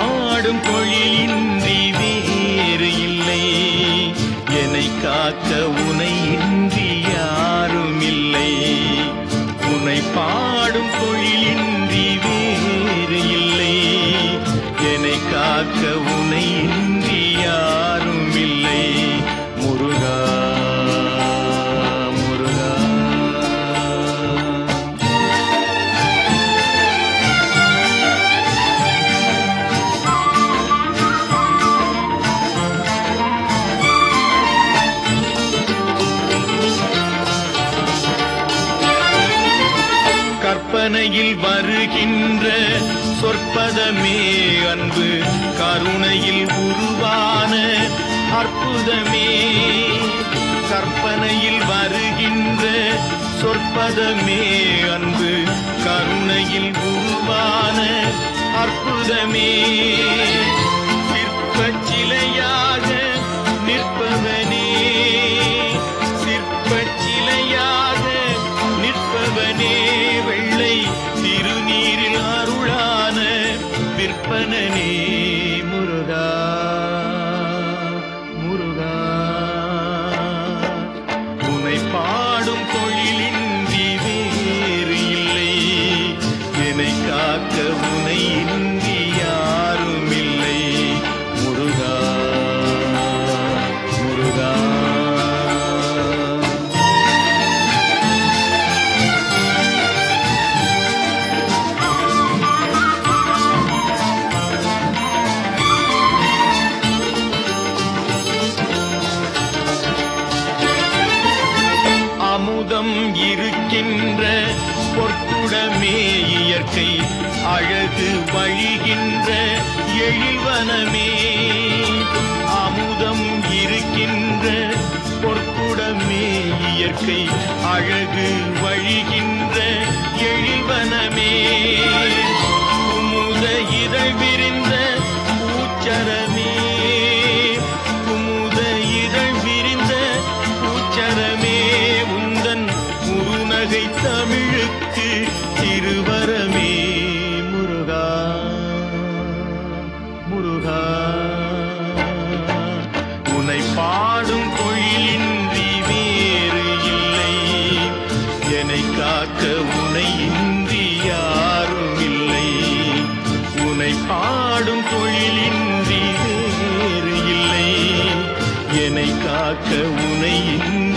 பாடும் தொழிலின்றி வேறு இல்லை. என்னை காக்க உனை இன்றி யாரும் இல்லை. உன்னை பாடும் தொழிலின்றி வேறு இல்லை. என்னை காக்க உனை இன்றி யாரும் இல்லை. முருகா முருகா. கற்பனையில் வருகின்ற சொற்பதமே அன்பு, கருணையில் உருவான அற்புதமே. கற்பனையில் வருகின்ற சொற்பதமே அன்பு, கருணையில் உருவான அற்புதமே. சிற்பச் சிலையாக நிற்பவனே, சிற்பச் சிலையாக நிற்பவனே. வெள்ளை திருநீரில் அருளான விற்பனனே. முருகா முருகா. உன்னை பாடும் தொழிலின்றி வேறு இல்லை. என்னை காக்க உனை இன்றி யாரும் இல்லை. முருகா முருகா. அமுதம் இருக்கின்ற பொற்குடமே இயற்கை, அழகு வழிகின்ற எழில்வனமே. அமுதம் இருக்கின்ற பொற்குடமே இயற்கை, அழகு வழிகின்ற எழில்வனமே. குமுத இதழ் விரிந்த பூச்சரமே, குமுத இதழ் விரிந்த பூச்சரமே. உந்தன் முருநகை தமிழுக்கு திருவரமே. முருகா முருகா. உன்னை பாடும் தொழிலின்றி வேறு இல்லை. என்னை காக்க உனை இன்றி யாரும் இல்லை. உன்னை பாடும் தொழிலின்றி வேறு இல்லை. என்னை காக்க உனை இன்றி